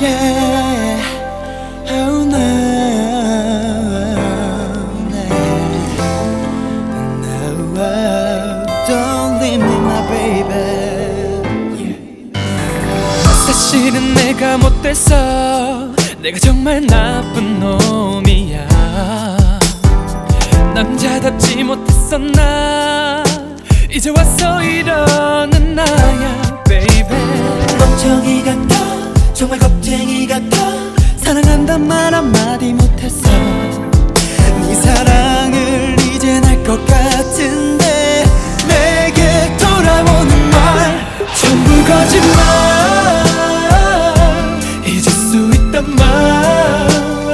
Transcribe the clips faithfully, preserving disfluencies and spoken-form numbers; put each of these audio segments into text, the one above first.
yeah. Oh no, no, no, don't leave me my baby, yeah. 사실은 내가 못돼서 내가 정말 나쁜 놈이야. 남자답지 못했어 나 이제 와서 이러는 나야 baby. 멍청이 같아 정말 겁쟁이 같아 사랑한단 말 한마디 못했어. 네 사랑을 이젠 알 것 같은데 내게 돌아오는 말 전부 거짓말. 잊을 수 있단 말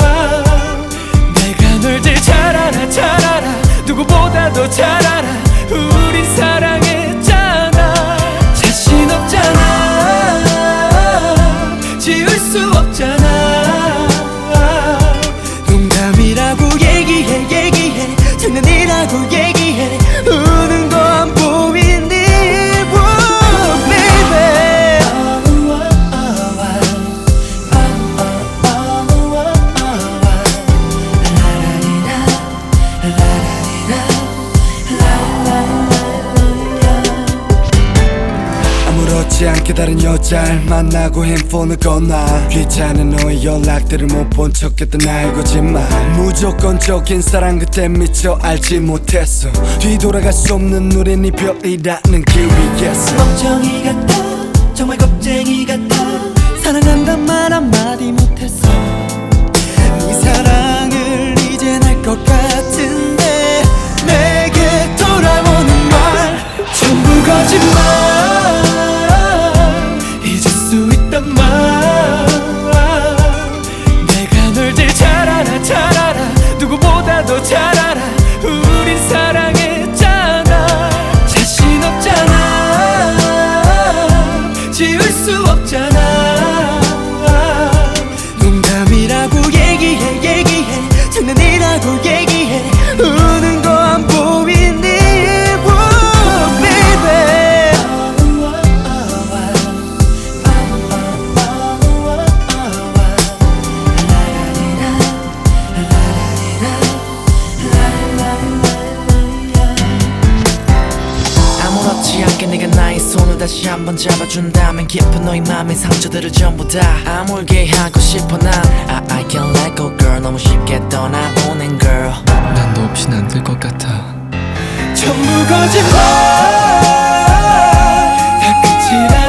내가 널 제일 잘 알아 잘 알아 누구보다도 잘 알아. 우린 사랑했잖아 자신 없잖아 지울 수 없잖아. 농담이라고 얘기해 얘기해 장난이라고 얘기해 우는 거 안 보이니 oh, baby. 아무렇지 않게 다른 여자를 만나고 핸폰을 꺼놔. 귀찮은 너의 연락들을 못 본 척했던 나의 거짓말. 무조건적인 사랑 그때 미처 알지 못했어. 뒤돌아갈 수 없는 우린 이별이라는 길 위에서. 멍청이 같아 정말 겁쟁이 같아 사랑한단 말 한마디 못했어. 네 사랑을 이젠 알 것 같은데 내게 돌아오는 말 전부 거짓말. 잊을 수 있단 말 내가 널 제일 잘 알아 잘 알아 누구보다도 잘 알아. 우린 사랑했잖아 자신 없잖아 지울 수 없잖아. 농담이라고 얘기해 얘기해 장난이라고 얘기해 우는 거 안 보이니 oh, baby. 아무렇지 않게 네가 나의 손을 다시 한번 잡아준다면 깊은 너의 맘의 상처들을 전부 다 아물게 하고 싶어 난 I, I can't let go girl 너무 쉽게 떠나보낸 girl 난 너 없인 안 될 것 같아. 전부 거짓말 다 끝이라